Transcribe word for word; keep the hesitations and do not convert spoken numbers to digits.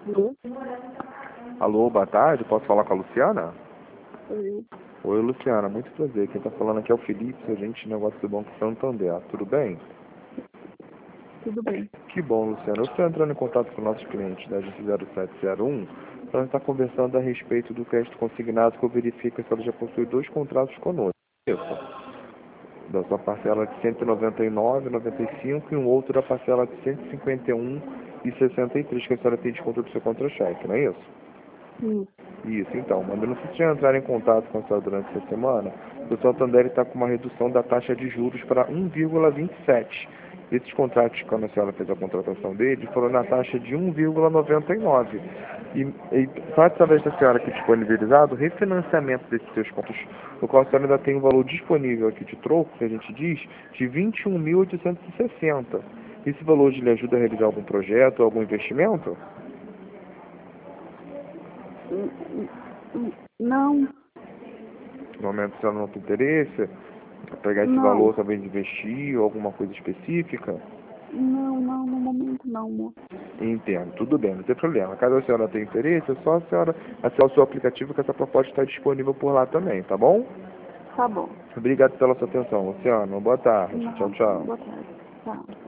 Alô? Alô, boa tarde, posso falar com a Luciana? Oi. Oi, Luciana, muito prazer. Quem está falando aqui é o Felipe, agente de negócio do Banco Santander. Tudo bem? Tudo bem. Que bom, Luciana. Eu estou entrando em contato com nossos clientes da agência zero sete zero um para estar conversando a respeito do crédito consignado que eu verifico se ela já possui dois contratos conosco. Isso. Da sua parcela de cento e noventa e nove reais e noventa e cinco centavos e um outro da parcela de cento e cinquenta e um reais e sessenta e três centavos que a senhora tem desconto do seu contra-cheque, não é isso? Sim. Isso, então, mandando você entrar em contato com a senhora durante essa semana, o Santander está com uma redução da taxa de juros para um vírgula vinte e sete. Esses contratos, quando a senhora fez a contratação dele, foram na taxa de um vírgula noventa e nove. E, e para através da senhora aqui disponibilizado, o refinanciamento desses seus pontos, o qual a senhora ainda tem um valor disponível aqui de troco, que a gente diz, de vinte e um mil oitocentos e sessenta. Esse valor hoje lhe ajuda a realizar algum projeto, algum investimento? Hum, hum, hum, Não, No momento a senhora não tem interesse? Pegar esse não, valor, talvez investir ou alguma coisa específica? não, não, no momento não, amor. Entendo, tudo bem, não tem problema. Caso a senhora tenha interesse, é só a senhora acessar o seu aplicativo que essa proposta está disponível por lá também, tá bom? Tá bom. Obrigado pela sua atenção, Luciano. Boa tarde. Tchau, Não, tchau. boa tarde. Tchau.